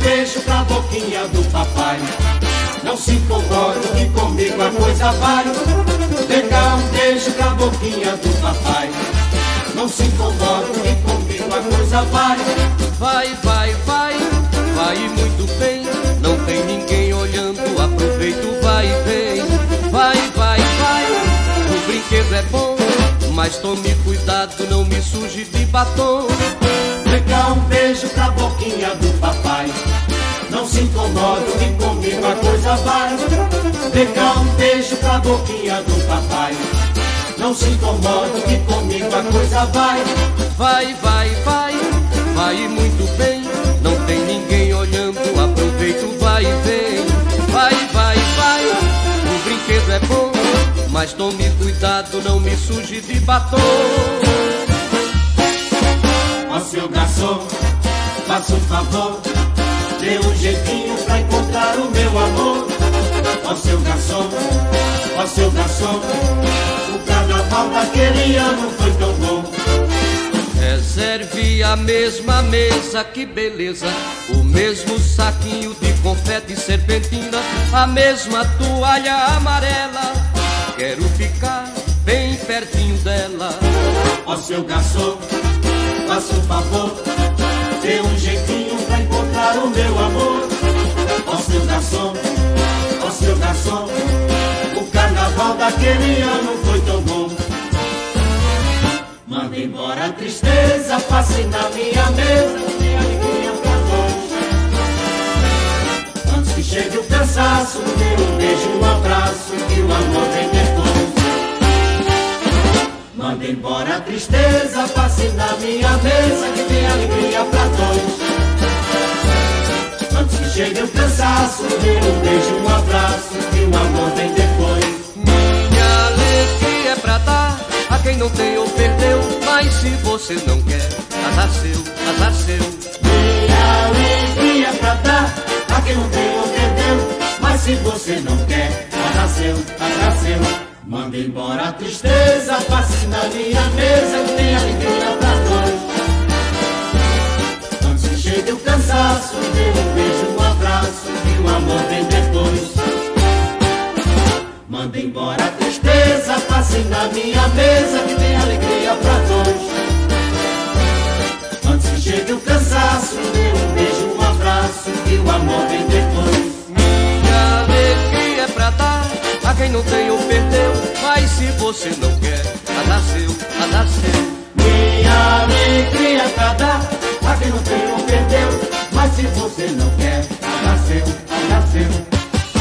beijo pra boquinha do papai. Não se incomode que comigo a coisa vai. Dê cá um beijo pra boquinha do papai. Não se incomode que comigo a coisa vai. Vai, vai, vai, vai muito bem. Não tem ninguém olhando, aproveita o vai e vem. Vai, vai, vai, o brinquedo é bom, mas tome cuidado, não me suje de batom. Dê cá um beijo pra boquinha do papai. Não se incomode que comigo a coisa vai. Dê cá um beijo pra boquinha do papai. Não se incomode que comigo a coisa vai. Vai, vai, vai, vai muito bem. Não tem ninguém olhando, aproveita o vai e vem. Vai, vai, vai, o brinquedo é bom, mas tome cuidado, não me suje de batom. Ó seu garçom, faça um favor, dê um jeitinho pra encontrar o meu amor. Ó seu garçom, ó seu garçom, o carnaval daquele ano foi tão bom. Reserve a mesma mesa, que beleza. O mesmo saquinho de confete e serpentina, a mesma toalha amarela. Quero ficar bem pertinho dela. Ó seu garçom, faça um favor, dê um jeitinho pra encontrar o meu amor. Ó seu garçom, ó seu garçom, o carnaval daquele ano foi tão bom. Manda embora a tristeza, passe na minha mesa, tem alegria pra nós. Antes que chegue o cansaço, dê um beijo, um abraço, que o amor vem depois. Manda embora a tristeza, passe na minha mesa, que tem alegria pra dois. Antes que chegue o cansaço, dê um beijo, um abraço, que o amor vem depois. Minha alegria é pra dar a quem não tem ou perdeu, mas se você não quer, azar seu, azar seu. Minha alegria é pra dar a quem não tem ou perdeu, mas se você não quer, azar seu, azar seu. Manda embora a tristeza, passe na minha mesa, que tem alegria pra dois. Antes que chegue o cansaço, dê um beijo, um abraço, que o amor vem depois. Manda embora a tristeza, passe na minha mesa, que tem alegria pra dois. Antes que chegue o cansaço, dê um beijo, um abraço, que o amor vem depois. Minha alegria é pra dar a quem não tem ou perdeu, mas se você não quer, azar seu, azar seu. Minha alegria é pra dar a quem não tem ou perdeu, mas se você não quer, azar seu, azar seu.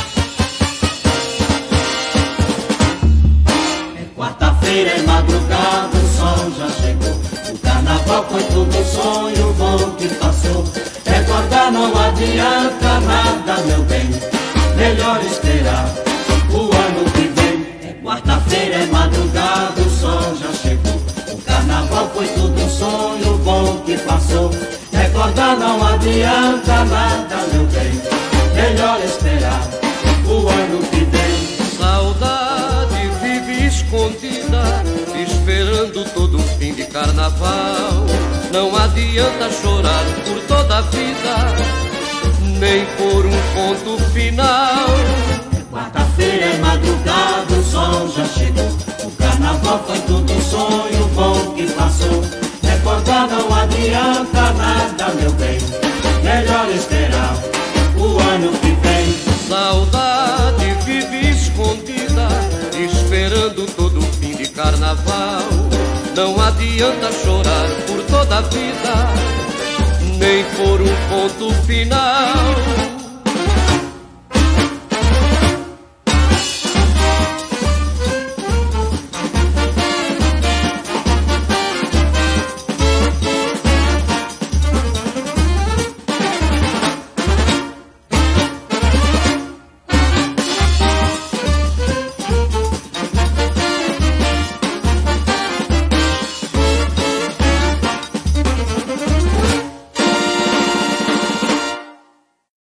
Quarta-feira é madrugada, o sol já chegou. O carnaval foi tudo um sonho bom que passou. Recordar não adianta nada, meu bem, melhor esperar o ano que vem. É quarta-feira é madrugada, o sol já chegou. O carnaval foi tudo um sonho bom que passou. Recordar não adianta nada, meu bem, melhor esperar o ano que vem. Saudade vive escondida, esperando todo fim de carnaval. Não adianta chorar por toda a vida, nem por um ponto final. Quarta-feira é madrugada, o sol já chegou. O carnaval foi tudo um sonho bom que passou. Recordar não adianta nada, meu bem, melhor esperar o ano que vem. Saudade vive escondida, esperando todo fim de carnaval. Não adianta chorar por toda a vida, nem por um ponto final.